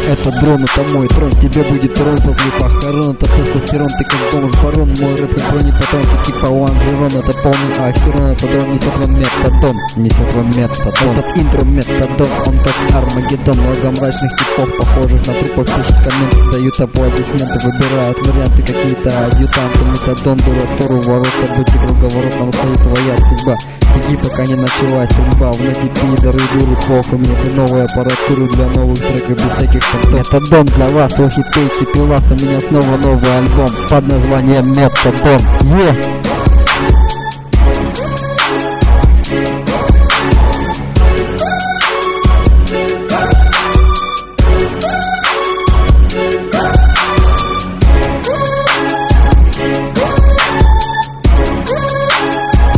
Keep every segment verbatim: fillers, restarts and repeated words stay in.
Это дрон, это мой трон, тебе будет трон после похорон. Это тестостерон, ты как бомж барон. Мой рэп как бронепатрон, ты типа лонжерон. Это полный ахерон, это дрон несет вам метадон. Несет вам метадон. Этот интро метадон, он как Армагеддон. Много мрачных типов, похожих на трупов, пишут комменты, дают аплодисменты, выбирают варианты какие-то адъютанты. Метадон, дуратору, ворот, событий, круговорот, нам стоит твоя судьба. Беги, пока не началась стрельба. В ноги пидоры, дуры, плохо. Мне новая аппаратура для новых треков без всяких фантом. Метадон для вас, вы хитейте пилаться. У меня снова новый альбом под названием Метадон. Е!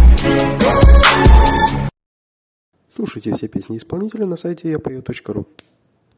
Слушайте все песни исполнителя на сайте я пою точка ру.